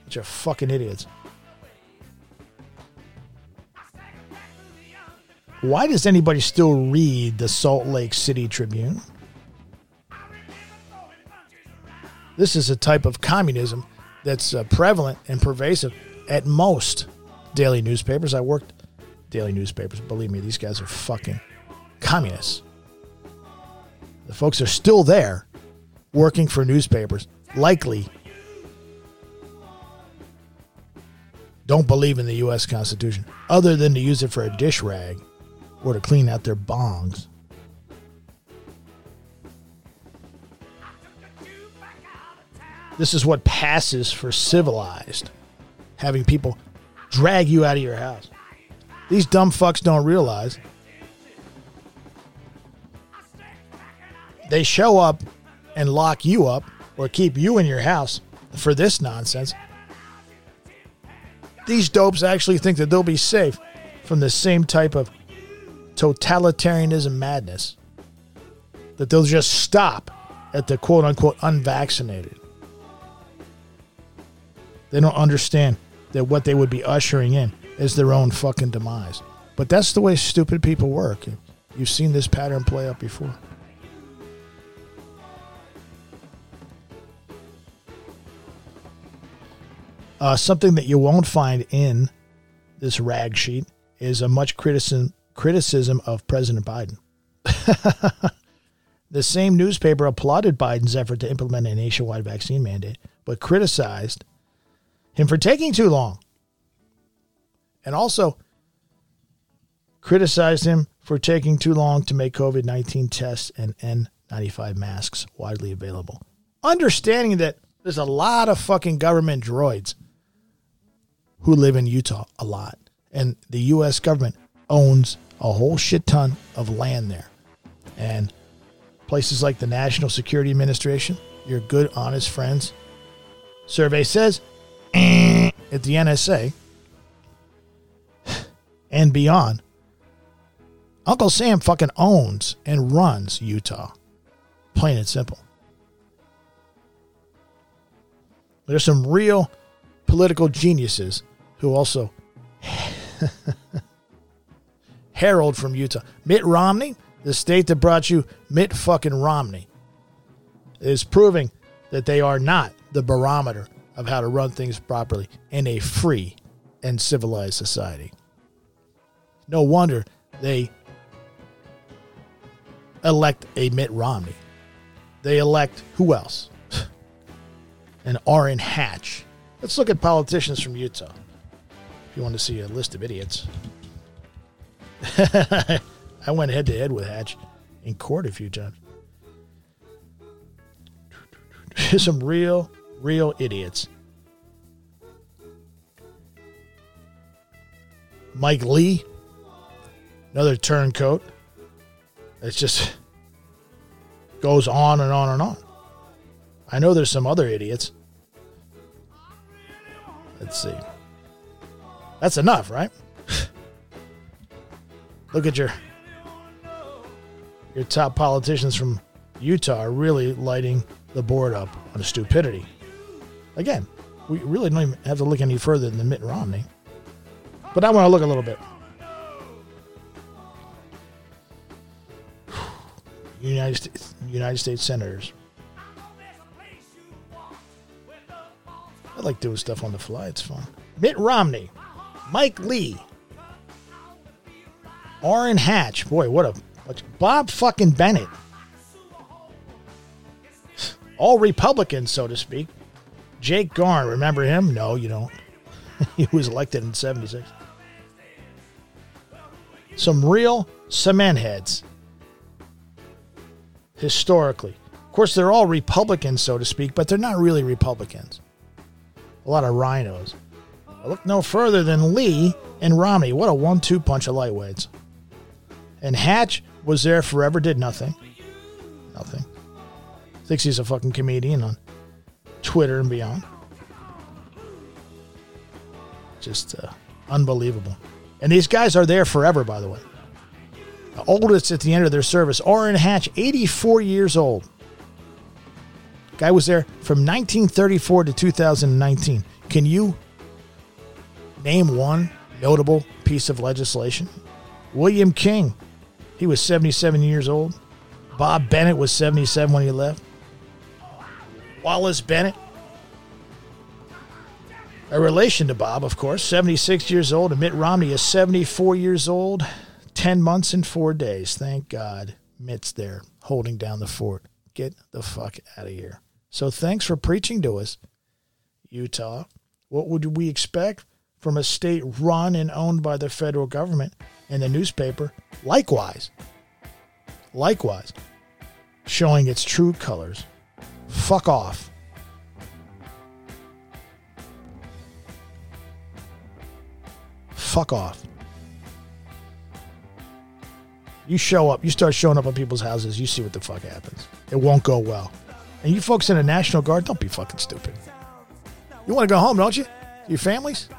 Bunch of fucking idiots. Why does anybody still read the Salt Lake City Tribune? This is a type of communism that's prevalent and pervasive at most daily newspapers. I worked daily newspapers. Believe me, these guys are fucking communists. The folks are still there working for newspapers. Likely don't believe in the U.S. Constitution other than to use it for a dish rag or to clean out their bongs. This is what passes for civilized. Having people drag you out of your house. These dumb fucks don't realize they show up and lock you up or keep you in your house for this nonsense. These dopes actually think that they'll be safe from the same type of totalitarianism madness. That they'll just stop at the quote-unquote unvaccinated. They don't understand that what they would be ushering in is their own fucking demise. But that's the way stupid people work. You've seen this pattern play out before. Something that you won't find in this rag sheet is a much criticism of President Biden. The same newspaper applauded Biden's effort to implement a nationwide vaccine mandate, but criticized him for taking too long. And also criticized him for taking too long to make COVID-19 tests and N95 masks widely available. Understanding that there's a lot of fucking government droids who live in Utah a lot. And the U.S. government owns a whole shit ton of land there. And places like the National Security Administration, your good, honest friends, survey says, at the NSA and beyond, Uncle Sam fucking owns and runs Utah. Plain and simple. There's some real political geniuses who also herald from Utah. Mitt Romney, the state that brought you Mitt fucking Romney, is proving that they are not the barometer of how to run things properly in a free and civilized society. No wonder they elect a Mitt Romney. They elect who else? An Orrin Hatch. Let's look at politicians from Utah. If you want to see a list of idiots. I went head to head with Hatch in court a few times. Some real idiots. Mike Lee, another turncoat. It just goes on and on and on. I know there's some other idiots. Let's see. That's enough, right? Look at your top politicians from Utah are really lighting the board up on stupidity. Again, we really don't even have to look any further than Mitt Romney. But I want to look a little bit. United States senators. I like doing stuff on the fly. It's fun. Mitt Romney, Mike Lee, Orrin Hatch. Boy, what Bob fucking Bennett. All Republicans, so to speak. Jake Garn, remember him? No, you don't. He was elected in 76. Some real cement heads. Historically. Of course, they're all Republicans, so to speak, but they're not really Republicans. A lot of rhinos. I look no further than Lee and Romney. What a 1-2 punch of lightweights. And Hatch was there forever, did nothing. Nothing. Thinks he's a fucking comedian on Twitter and beyond. Just unbelievable. And these guys are there forever, by the way. The oldest at the end of their service, Orrin Hatch, 84 years old. Guy was there from 1934 to 2019. Can you name one notable piece of legislation? William King, he was 77 years old. Bob Bennett was 77 when he left. Wallace Bennett, a relation to Bob, of course, 76 years old. And Mitt Romney is 74 years old, 10 months and 4 days. Thank God Mitt's there holding down the fort. Get the fuck out of here. So thanks for preaching to us, Utah. What would we expect from a state run and owned by the federal government and the newspaper? Likewise, showing its true colors. Fuck off. Fuck off. You show up, you start showing up at people's houses, you see what the fuck happens. It won't go well. And you folks in the National Guard, don't be fucking stupid. You want to go home, don't you? Your families?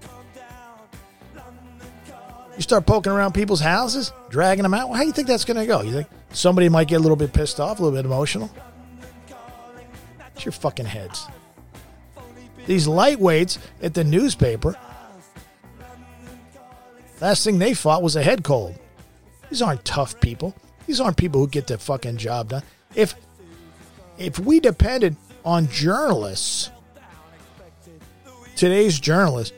You start poking around people's houses, dragging them out. Well, how do you think that's going to go? You think somebody might get a little bit pissed off, a little bit emotional? It's your fucking heads. These lightweights at the newspaper, last thing they fought was a head cold. These aren't tough people. These aren't people who get the fucking job done. If we depended on journalists, today's journalists,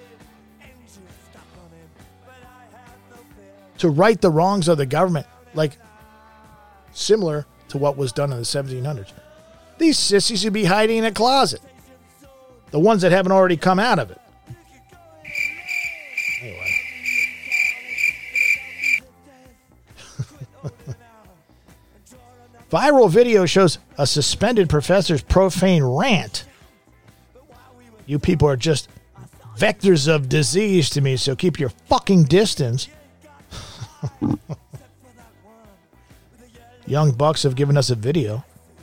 to right the wrongs of the government, like similar to what was done in the 1700s, these sissies would be hiding in a closet. The ones that haven't already come out of it. Anyway. Viral video shows a suspended professor's profane rant. You people are just vectors of disease to me, so keep your fucking distance. Young Bucks have given us a video.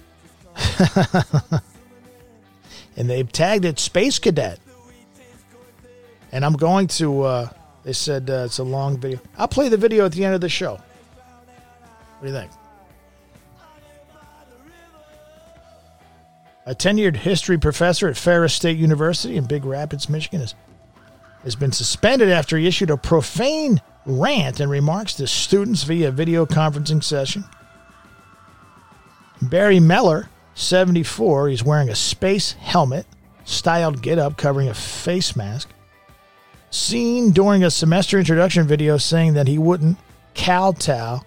And they've tagged it Space Cadet. And I'm going to, they said it's a long video. I'll play the video at the end of the show. What do you think? A tenured history professor at Ferris State University in Big Rapids, Michigan, has been suspended after he issued a profane rant and remarks to students via video conferencing session. Barry Meller, 74, he's wearing a space helmet, styled getup covering a face mask. Seen during a semester introduction video saying that he wouldn't kowtow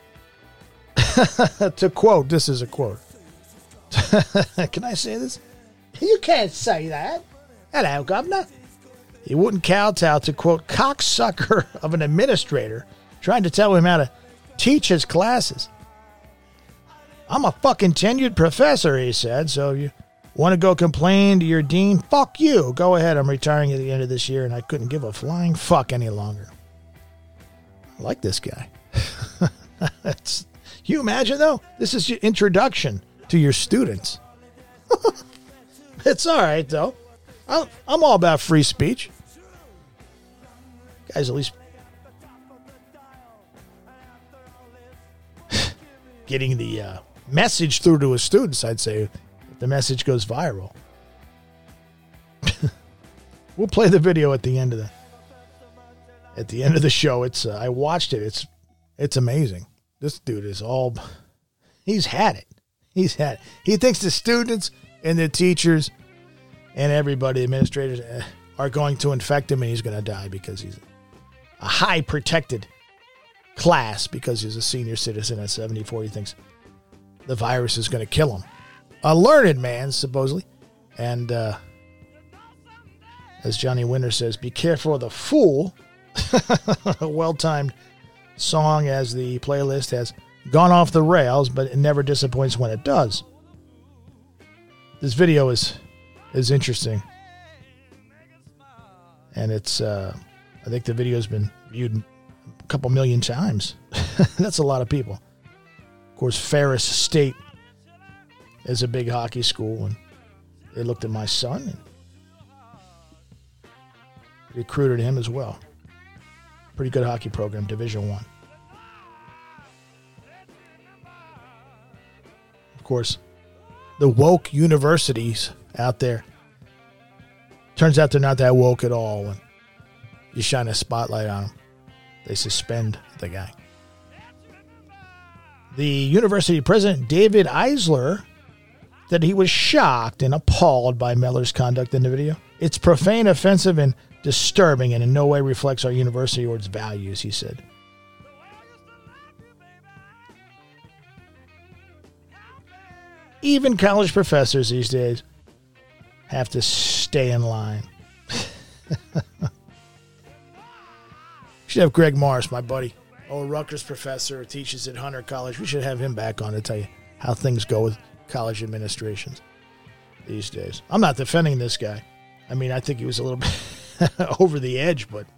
to quote, this is a quote. Can I say this? You can't say that. Hello, Governor. He wouldn't kowtow to, quote, cocksucker of an administrator trying to tell him how to teach his classes. I'm a fucking tenured professor, he said, so if you want to go complain to your dean, fuck you. Go ahead, I'm retiring at the end of this year, and I couldn't give a flying fuck any longer. I like this guy. You imagine, though? This is your introduction to your students. It's all right, though. I'm all about free speech. Guys, at least getting the message through to his students, I'd say, if the message goes viral. We'll play the video at the end of the show. It's I watched it. It's amazing. This dude is he's had it. He thinks the students and the teachers and everybody, administrators, are going to infect him and he's going to die because he's a high protected class because he's a senior citizen at 74. He thinks the virus is going to kill him. A learned man, supposedly. And as Johnny Winter says, be careful of the fool. A well-timed song as the playlist has gone off the rails, but it never disappoints when it does. This video is interesting. And it's, I think the video has been viewed a couple million times. That's a lot of people. Of course, Ferris State is a big hockey school, and they looked at my son and recruited him as well. Pretty good hockey program, Division I. Of course, the woke universities out there. Turns out they're not that woke at all. When you shine a spotlight on them, they suspend the guy. The university president, David Eisler, said he was shocked and appalled by Miller's conduct in the video. It's profane, offensive, and disturbing, and in no way reflects our university or its values, he said. Even college professors these days have to stay in line. Should have Greg Morris, my buddy, old Rutgers professor who teaches at Hunter College. We should have him back on to tell you how things go with college administrations these days. I'm not defending this guy. I mean, I think he was a little bit over the edge, but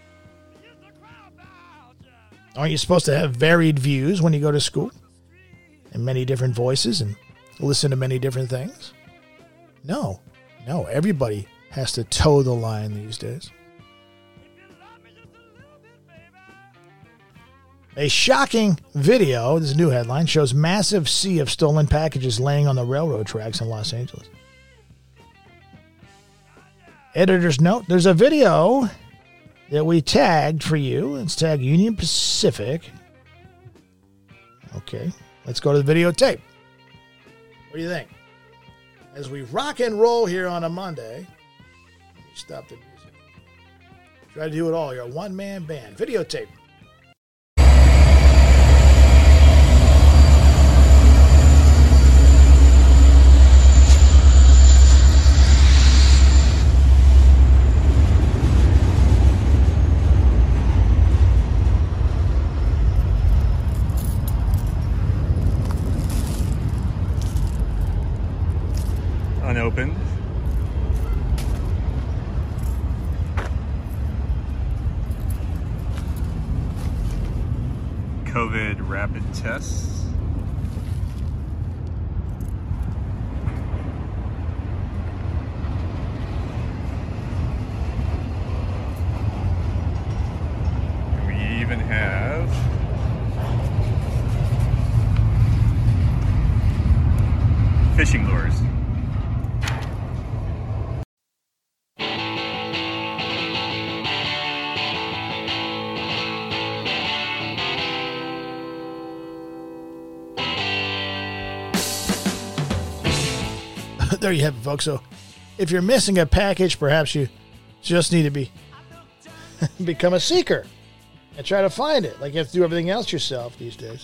aren't you supposed to have varied views when you go to school? And many different voices and listen to many different things? No, everybody has to toe the line these days. A shocking video, this is a new headline, shows massive sea of stolen packages laying on the railroad tracks in Los Angeles. Editor's note, there's a video that we tagged for you. It's tagged Union Pacific. Okay, let's go to the videotape. What do you think? As we rock and roll here on a Monday, stop the music. Try to do it all. You're a one-man band. Videotape. Unopened. COVID rapid tests. And we even have fishing lures. There you have it, folks. So if you're missing a package, perhaps you just need to become a seeker and try to find it. Like you have to do everything else yourself these days.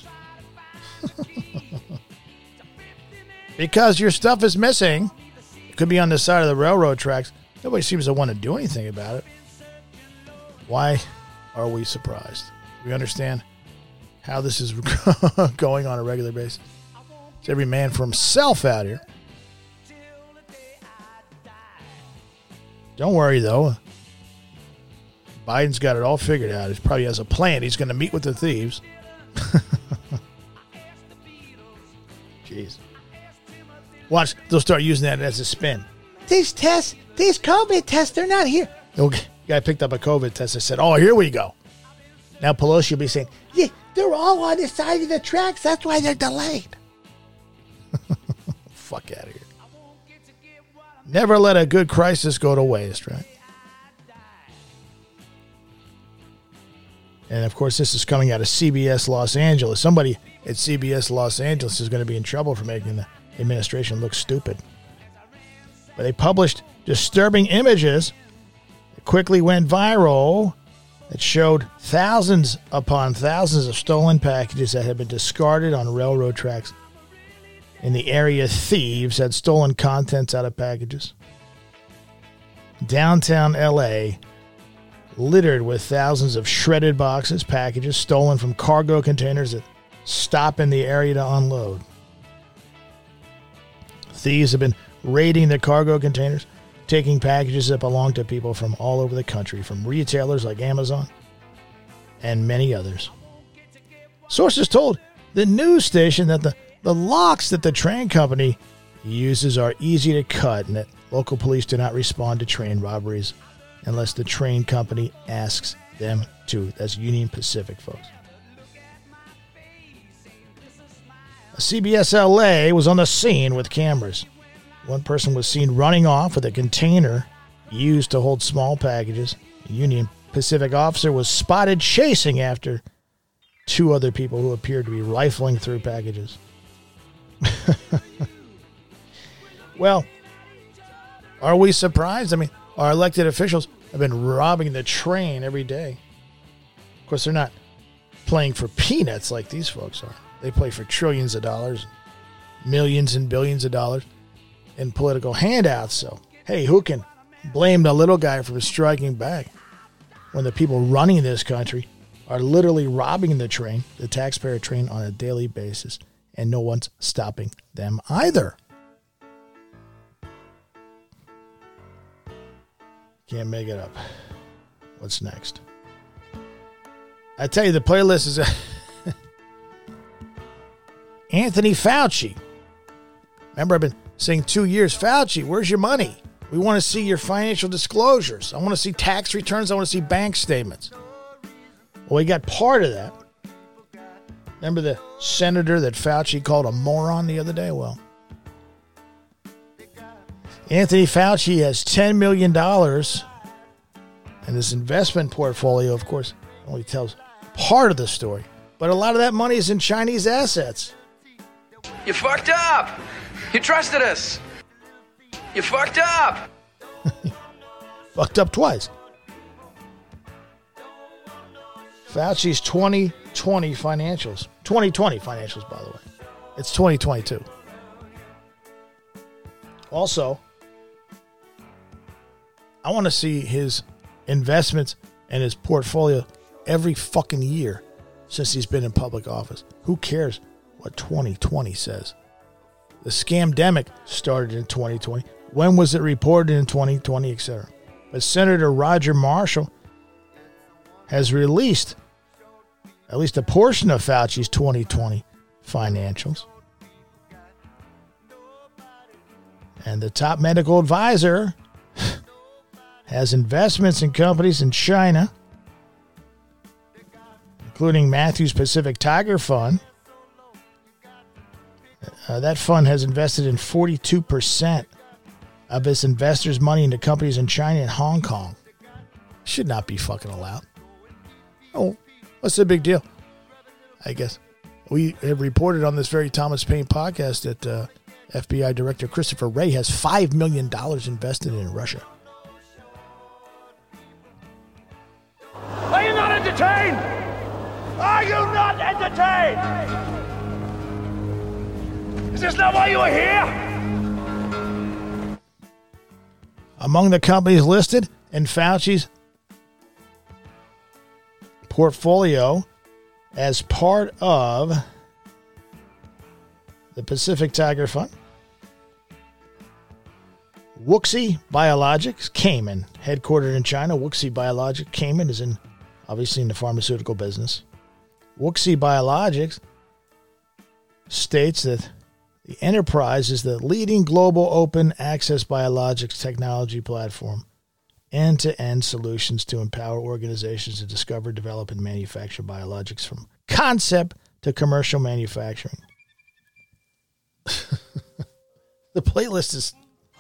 Because your stuff is missing. It could be on the side of the railroad tracks. Nobody seems to want to do anything about it. Why are we surprised? We understand how this is going on a regular basis. It's every man for himself out here. Don't worry, though. Biden's got it all figured out. He probably has a plan. He's going to meet with the thieves. Jeez. Watch, they'll start using that as a spin. These tests, these COVID tests, they're not here. The guy picked up a COVID test and said, oh, here we go. Now Pelosi will be saying, yeah, they're all on the side of the tracks. That's why they're delayed. Fuck out of here. Never let a good crisis go to waste, right? And, of course, this is coming out of CBS Los Angeles. Somebody at CBS Los Angeles is going to be in trouble for making the administration look stupid. But they published disturbing images that quickly went viral that showed thousands upon thousands of stolen packages that had been discarded on railroad tracks. In the area, thieves had stolen contents out of packages. Downtown L.A., littered with thousands of shredded boxes, packages stolen from cargo containers that stop in the area to unload. Thieves have been raiding the cargo containers, taking packages that belong to people from all over the country, from retailers like Amazon and many others. Sources told the news station that the locks that the train company uses are easy to cut and that local police do not respond to train robberies unless the train company asks them to. That's Union Pacific, folks. CBS LA was on the scene with cameras. One person was seen running off with a container used to hold small packages. A Union Pacific officer was spotted chasing after two other people who appeared to be rifling through packages. Well, are we surprised? I mean, our elected officials have been robbing the train every day. Of course, they're not playing for peanuts like these folks are. They play for trillions of dollars, millions and billions of dollars in political handouts. So, hey, who can blame the little guy for striking back when the people running this country are literally robbing the train, the taxpayer train, on a daily basis, and no one's stopping them either? Can't make it up. What's next? I tell you, the playlist is Anthony Fauci. Remember, I've been saying 2 years, Fauci, where's your money? We want to see your financial disclosures. I want to see tax returns. I want to see bank statements. Well, we got part of that. Remember the senator that Fauci called a moron the other day? Well, Anthony Fauci has $10 million, and his investment portfolio, of course, only tells part of the story. But a lot of that money is in Chinese assets. You fucked up. You trusted us. You fucked up. Fucked up twice. Fauci's 2020 financials. 2020 financials, by the way. It's 2022. Also, I want to see his investments and his portfolio every fucking year since he's been in public office. Who cares what 2020 says? The scamdemic started in 2020. When was it reported in 2020, etc.? But Senator Roger Marshall has released at least a portion of Fauci's 2020 financials. And the top medical advisor has investments in companies in China, including Matthews Pacific Tiger Fund. That fund has invested in 42% of its investors' money into companies in China and Hong Kong. Should not be fucking allowed. Oh, what's the big deal? I guess we have reported on this very Thomas Paine podcast that FBI Director Christopher Wray has $5 million invested in Russia. Are you not entertained? Are you not entertained? Is this not why you are here? Among the companies listed in Fauci's portfolio as part of the Pacific Tiger Fund, Wuxi Biologics, Cayman, headquartered in China. Wuxi Biologics, Cayman, is obviously in the pharmaceutical business. Wuxi Biologics states that the enterprise is the leading global open access biologics technology platform, end-to-end solutions to empower organizations to discover, develop, and manufacture biologics from concept to commercial manufacturing. The playlist is...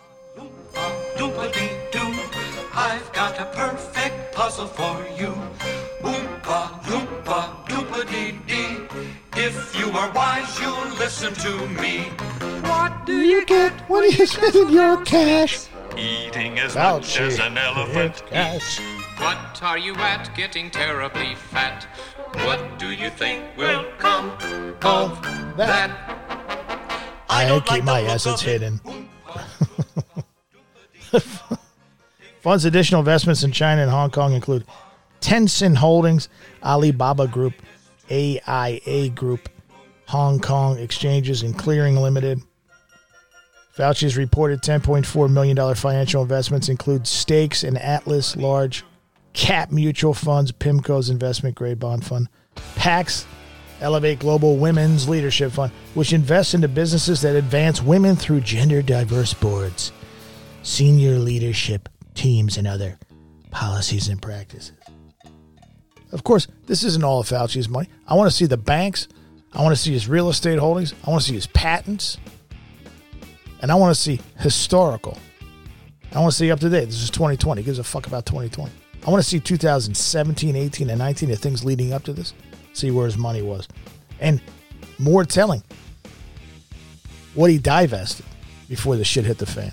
I've got a perfect puzzle for you. Oompa, loompa, doopa-dee-dee. If you are wise, you'll listen to me. What do you get when you spend your cash? Eating as much as an elephant eats. What are you at? Getting terribly fat. What do you think will come of that? I keep my assets hidden. Fund's additional investments in China and Hong Kong include Tencent Holdings, Alibaba Group, AIA Group, Hong Kong Exchanges and Clearing Limited. Fauci's reported $10.4 million financial investments include stakes in Atlas Large Cap Mutual Funds, PIMCO's investment grade bond fund, Pax Elevate Global Women's Leadership Fund, which invests into businesses that advance women through gender diverse boards, senior leadership teams, and other policies and practices. Of course, this isn't all of Fauci's money. I want to see the banks I want to see his real estate holdings. I want to see his patents. And I want to see historical. I want to see up to date. This is 2020. He gives a fuck about 2020. I want to see 2017, 18, and 19, the things leading up to this. See where his money was. And more telling, what he divested before the shit hit the fan.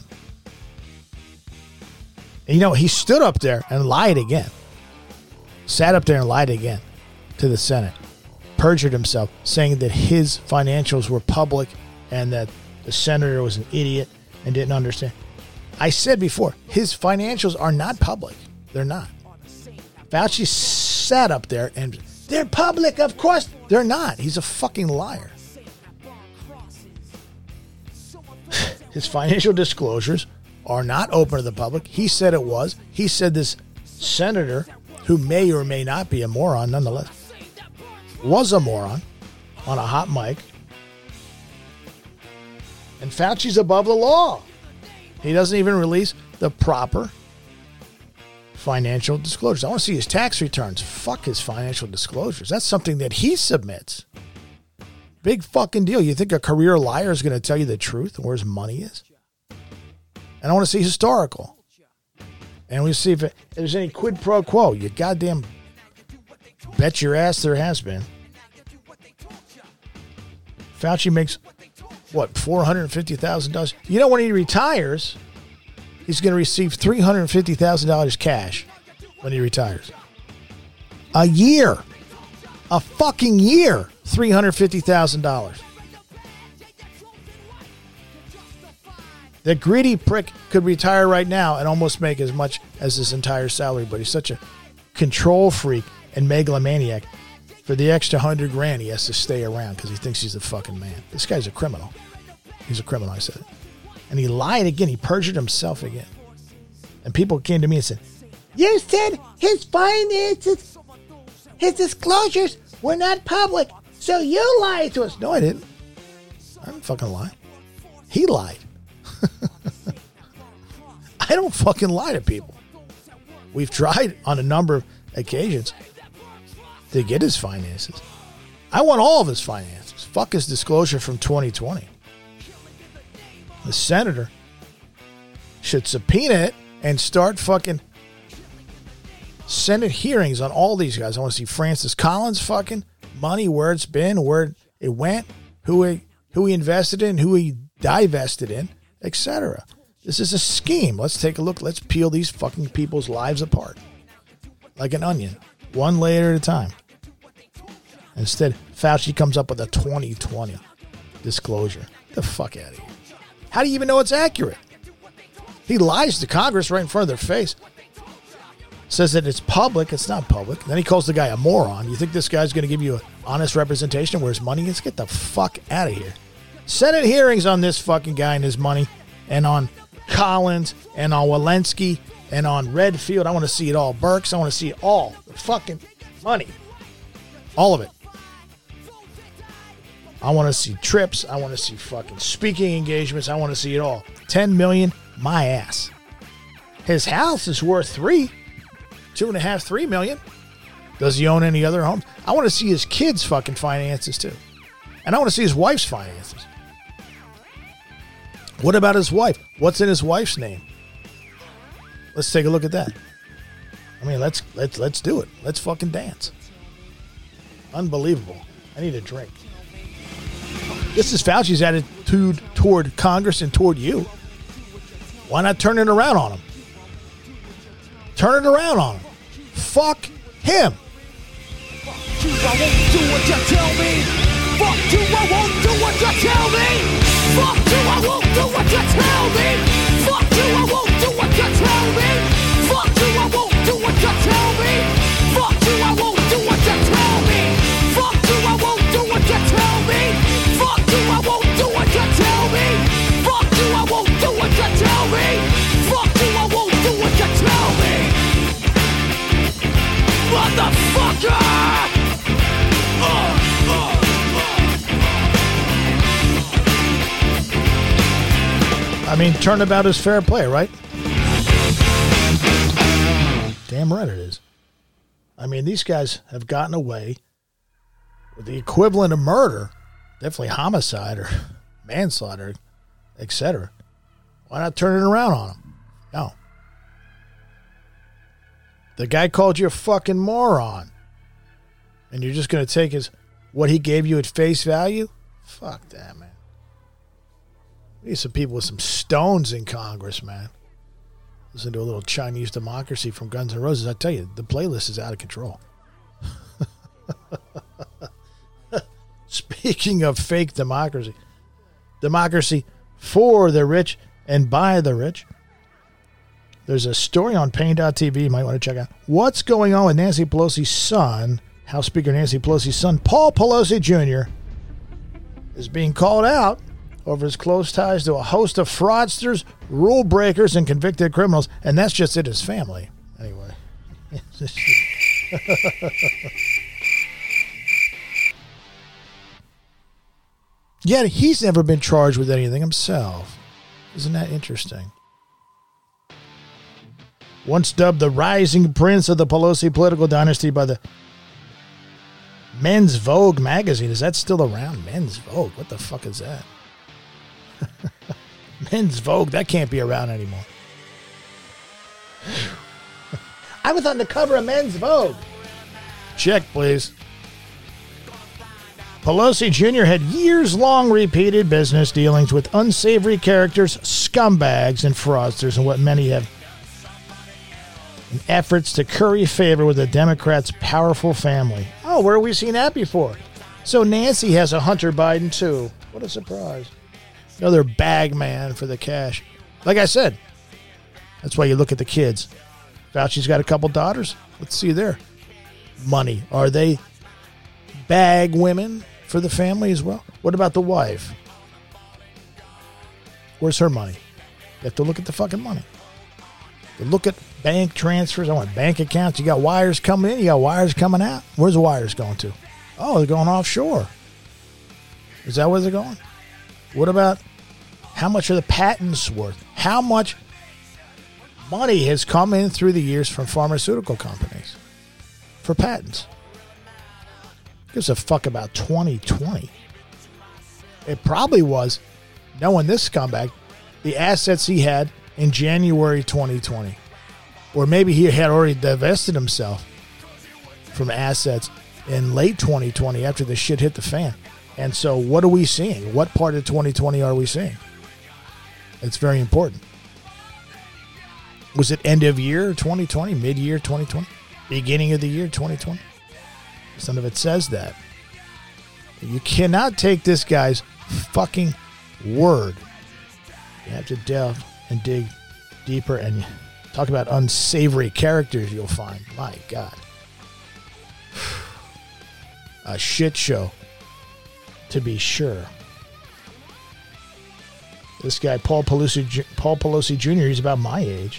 And he stood up there and lied again. Sat up there and lied again to the Senate. Perjured himself, saying that his financials were public and that the senator was an idiot and didn't understand. I said before, his financials are not public. They're not. Fauci sat up there and they're public, of course. They're not. He's a fucking liar. His financial disclosures are not open to the public. He said it was. He said this senator, who may or may not be a moron nonetheless, was a moron on a hot mic. And Fauci's above the law. He doesn't even release the proper financial disclosures. I want to see his tax returns. Fuck his financial disclosures. That's something that he submits. Big fucking deal. You think a career liar is going to tell you the truth where his money is? And I want to see historical. And we see if there's any quid pro quo. You goddamn bet your ass there has been. Fauci makes, what, $450,000? You know, when he retires, he's going to receive $350,000 cash when he retires. A year. A fucking year. $350,000. The greedy prick could retire right now and almost make as much as his entire salary, but he's such a control freak and megalomaniac. For the extra $100,000, he has to stay around because he thinks he's the fucking man. This guy's a criminal. He's a criminal, I said it. And he lied again. He perjured himself again. And people came to me and said, you said his finances, his disclosures were not public, so you lied to us. No, I didn't. I didn't fucking lie. He lied. I don't fucking lie to people. We've tried on a number of occasions to get his finances. I want all of his finances. Fuck his disclosure from 2020. The senator should subpoena it and start fucking Senate hearings on all these guys. I want to see Francis Collins fucking money, where it's been, where it went, who he invested in, who he divested in, etc. This is a scheme. Let's take a look. Let's peel these fucking people's lives apart like an onion, one layer at a time. Instead, Fauci comes up with a 2020 disclosure. Get the fuck out of here. How do you even know it's accurate? He lies to Congress right in front of their face. Says that it's public. It's not public. Then he calls the guy a moron. You think this guy's going to give you an honest representation of where his money is? Get the fuck out of here. Senate hearings on this fucking guy and his money, and on Collins, and on Walensky, and on Redfield. I want to see it all. Burks, I want to see it all. The fucking money. All of it. I want to see trips. I want to see fucking speaking engagements. I want to see it all. 10 million, my ass. His house is worth $2.5, $3 million. Does he own any other homes? I want to see his kids' fucking finances too. And I want to see his wife's finances. What about his wife? What's in his wife's name? Let's take a look at that. I mean, let's do it. Let's fucking dance. Unbelievable. I need a drink. This is Fauci's attitude toward Congress and toward you. Why not turn it around on him? Turn it around on him. Fuck him. Fuck you, I won't do what you tell me. Fuck you, I won't do what you tell me. Fuck you, I won't do what you tell me. Fuck you, I won't do what you tell me. Fuck you, I won't do what you tell me. Fuck you, I won't do what you tell me. Fuck you, I won't do what you tell me. Fuck you, I won't do what you tell me. Fuck you, I won't do what you tell me. Fuck you, I won't do what you tell me. Motherfucker! I mean, turnabout is fair play, right? Damn right it is. I mean, these guys have gotten away the equivalent of murder, definitely homicide or manslaughter, etc. Why not turn it around on him? No. The guy called you a fucking moron, and you're just going to take what he gave you at face value? Fuck that, man. We need some people with some stones in Congress, man. Listen to a little Chinese Democracy from Guns N' Roses. I tell you, the playlist is out of control. Speaking of fake democracy for the rich and by the rich. There's a story on Pain.tv you might want to check out. What's going on with Nancy Pelosi's son, House Speaker Nancy Pelosi's son, Paul Pelosi Jr., is being called out over his close ties to a host of fraudsters, rule breakers, and convicted criminals, and that's just it, his family. Anyway. Yet he's never been charged with anything himself. Isn't that interesting? Once dubbed the rising prince of the Pelosi political dynasty by the Men's Vogue magazine. Is that still around? Men's Vogue? What the fuck is that? Men's Vogue? That can't be around anymore. I was on the cover of Men's Vogue. Check, please. Pelosi Jr. had years-long repeated business dealings with unsavory characters, scumbags, and fraudsters, and what many have in efforts to curry favor with the Democrats' powerful family. Oh, where have we seen that before? So Nancy has a Hunter Biden, too. What a surprise. Another bag man for the cash. Like I said, that's why you look at the kids. Fauci's got a couple daughters. Let's see their money. Are they bag women for the family as well? What about the wife? Where's her money? You have to look at the fucking money. You look at bank transfers. I want bank accounts. You got wires coming in. You got wires coming out. Where's the wires going to? Oh, they're going offshore. Is that where they're going? What about how much are the patents worth? How much money has come in through the years from pharmaceutical companies for patents? Gives a fuck about 2020. It probably was, knowing this scumbag, the assets he had in January 2020. Or maybe he had already divested himself from assets in late 2020 after the shit hit the fan. And so what are we seeing? What part of 2020 are we seeing? It's very important. Was it end of year 2020, mid-year 2020, beginning of the year 2020? Some of it says that. You cannot take this guy's fucking word. You have to delve and dig deeper and talk about unsavory characters you'll find. My God. A shit show, to be sure. This guy, Paul Pelosi Jr., he's about my age.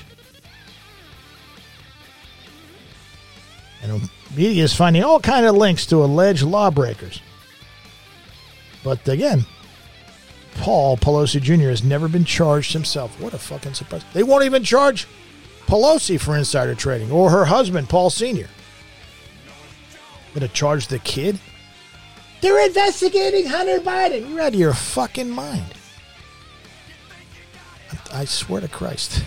And the media is finding all kinds of links to alleged lawbreakers. But again, Paul Pelosi Jr. has never been charged himself. What a fucking surprise. They won't even charge Pelosi for insider trading or her husband, Paul Sr. Going to charge the kid? They're investigating Hunter Biden. You're out of your fucking mind. I swear to Christ.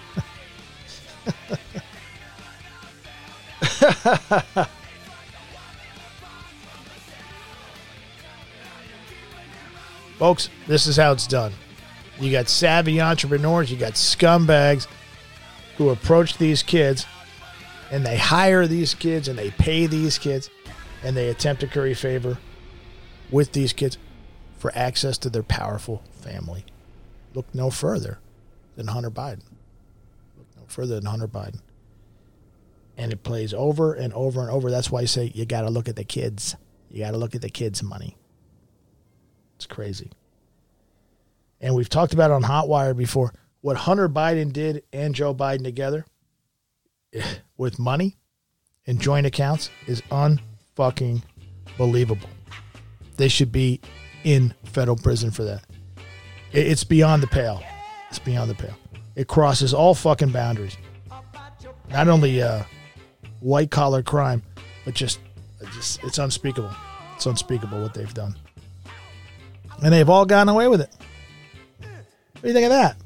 Folks, this is how it's done. You got savvy entrepreneurs, you got scumbags who approach these kids, and they hire these kids, and they pay these kids, and they attempt to curry favor with these kids for access to their powerful family. Look no further than Hunter Biden. Look no further than Hunter Biden. And it plays over and over and over. That's why I say you got to look at the kids. You got to look at the kids' money. It's crazy. And we've talked about on Hotwire before what Hunter Biden did and Joe Biden together with money and joint accounts is unfucking believable. They should be in federal prison for that. It's beyond the pale. It's beyond the pale. It crosses all fucking boundaries. Not only white collar crime, but just it's unspeakable. It's unspeakable what they've done. And they've all gotten away with it. What do you think of that?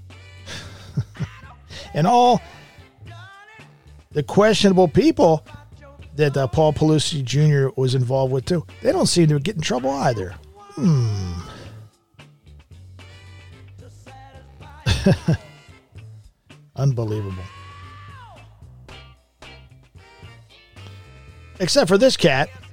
And all the questionable people that Paul Pelosi Jr. was involved with too, they don't seem to get in trouble either. Unbelievable. Except for this cat.